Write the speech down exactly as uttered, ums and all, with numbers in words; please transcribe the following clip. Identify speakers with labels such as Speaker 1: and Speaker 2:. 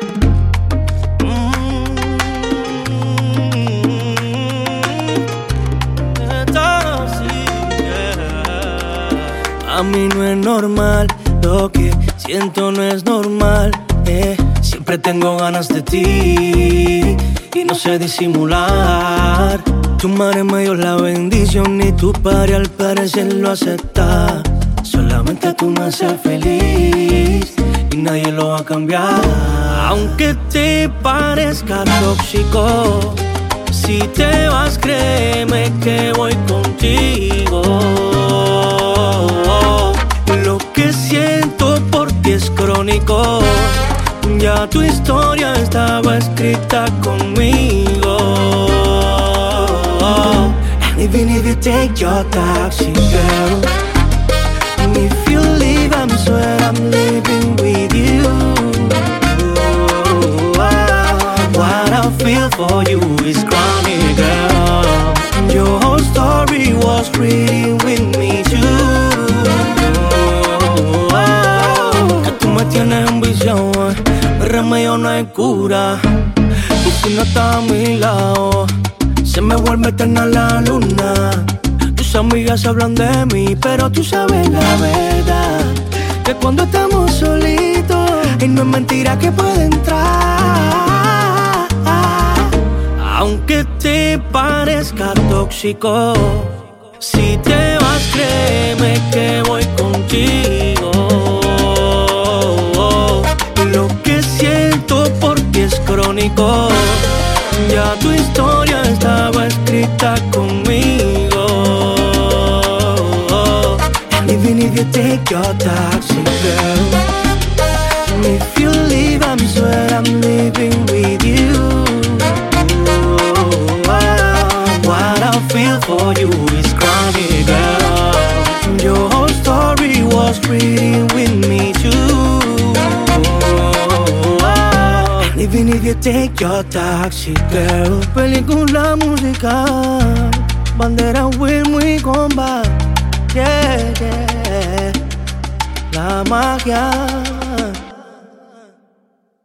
Speaker 1: A mí no es normal, lo que siento no es normal, eh. Siempre tengo ganas de ti y no sé disimular. Tu madre me dio la bendición y tu padre al parecer lo acepta. Solamente tú me haces feliz y nadie lo va a cambiar. Aunque te parezca tóxico, si te vas créeme que voy contigo. Lo que siento por ti es crónico, ya tu historia estaba escrita conmigo. And even if you take your taxi, girl, if you leave, I swear I'm living with you. What I feel for you is chronic, girl. Your whole story was written with me too. Que tú me tienes enviciado, el remedio no hay cura. Y si no estás a mi lado, se me vuelve eterna la luna. Tus amigas hablan de mí, pero tú sabes la verdad, que cuando estamos solitos, y no es mentira que puede entrar. Aunque te parezca tóxico, si te vas créeme que voy contigo. Lo que siento por ti es crónico, ya tu historia estaba escrita conmigo. And even if you take your taxi, girl, if you leave, I swear I'm living with you. What I feel for you is chronic, girl. Your whole story was written with me too. And even if you take your taxi, girl, película musical, bandera Wilmo y comba, yeah, yeah. La magia